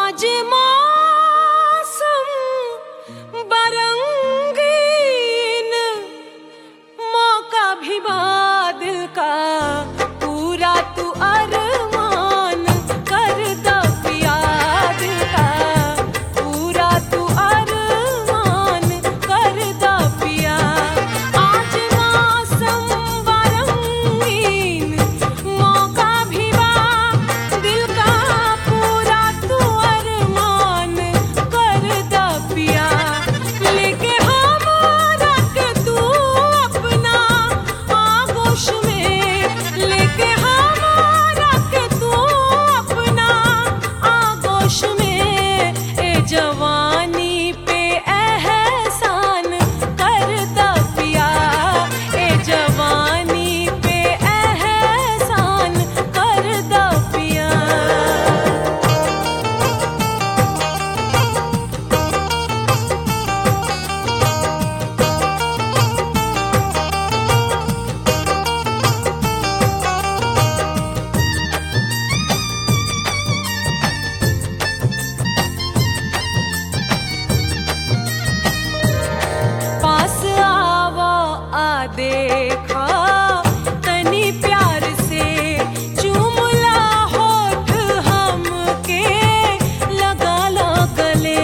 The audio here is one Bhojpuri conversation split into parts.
आज मौसम बरंगीन, मौका भी बादल का पूरा तू अरमान कर दो पिया, दिल का पूरा तू अरमान कर दो पिया। आज मौसम बरंगीन, मौका भी बादल का पूरा तू अरमान कर दो पिया। लेके हम रख तू अपना आगोश में, लेके हम रख तू अपना आगोश में। ए जवानी पे एहसान कर दो पिया, ए जवानी पे एहसान कर दो पिया। पास आवो आ देखा तनी प्यार से, चूमला होठ हमके लगा लो गले।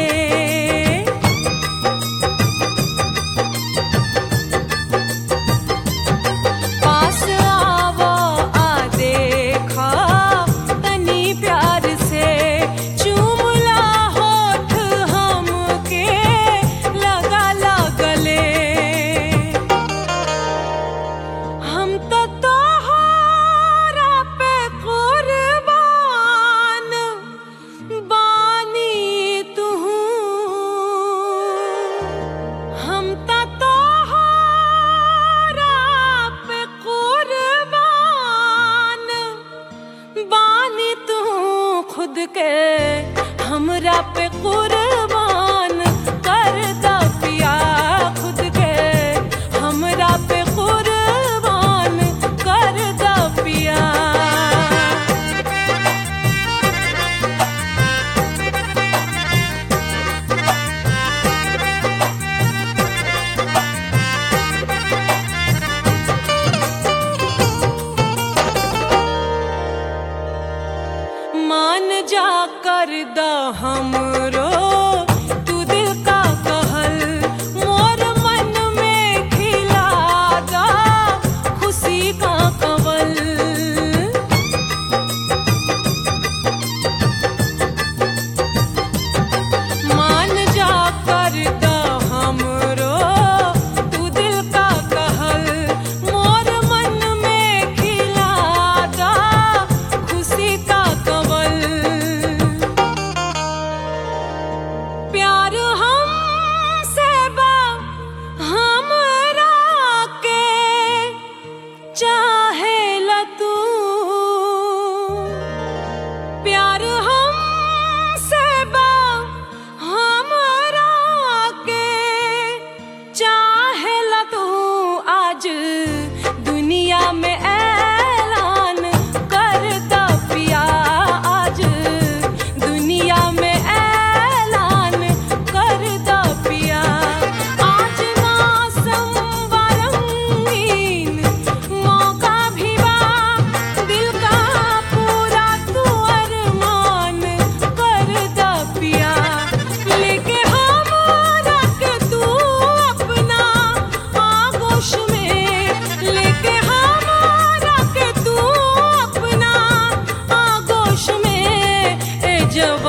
पास आवो आ देखा तनी प्यार से, चूमला होठ हमके लगा लो गले। हम तो तोहरा पे कुर्बान बानी तू, हम तो तोहरा पे कुर्बान बानी तू, खुद के हमरा पे कुर्बान कर दो पिया, खुद के हमरा पे कुर्बान कर दो पिया। मान जा कर द हमरो तू दिल का कहल, मोर मन में खिला दा खुशी का कवल। मान जा कर द हमरो तू दिल का कहल, मोर मन में खिला दा खुशी का कवल। प्यार हमसे बा हमरा के चाहेला तू, प्यार हमसे बा हमरा के चाहेला तू। आज दुनिया में ऐलान कर दो पिया, आज दुनिया में ऐलान कर दो पिया। आज मौसम बरंगीन, मौका भी बादल का पूरा तू अरमान कर दो पिया। लेके हम रख तू अपना आगोश में, लेके हम रख तू अपना आगोश में। ए जवानी